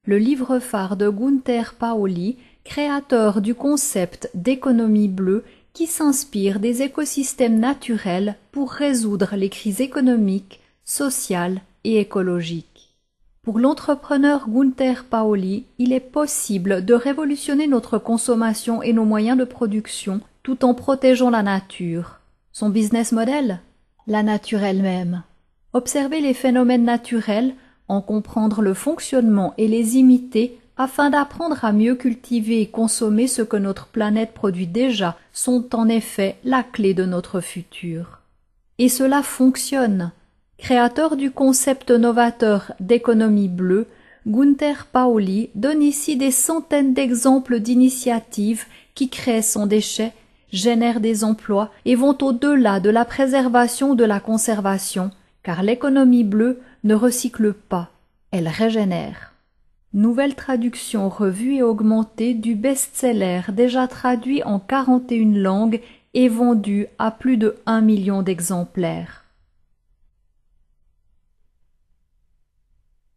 le livre phare de Gunther Pauli, créateur du concept d'économie bleue qui s'inspire des écosystèmes naturels pour résoudre les crises économiques, sociales et écologiques. Pour l'entrepreneur Gunther Pauli, il est possible de révolutionner notre consommation et nos moyens de production tout en protégeant la nature. Son business model? La nature elle-même. Observer les phénomènes naturels, en comprendre le fonctionnement et les imiter afin d'apprendre à mieux cultiver et consommer ce que notre planète produit déjà sont en effet la clé de notre futur. Et cela fonctionne. Créateur du concept novateur d'économie bleue, Gunther Pauli donne ici des centaines d'exemples d'initiatives qui créent sans déchet, génèrent des emplois et vont au-delà de la préservation ou de la conservation, car l'économie bleue ne recycle pas, elle régénère. Nouvelle traduction revue et augmentée du best-seller déjà traduit en 41 langues et vendu à plus de 1 million d'exemplaires.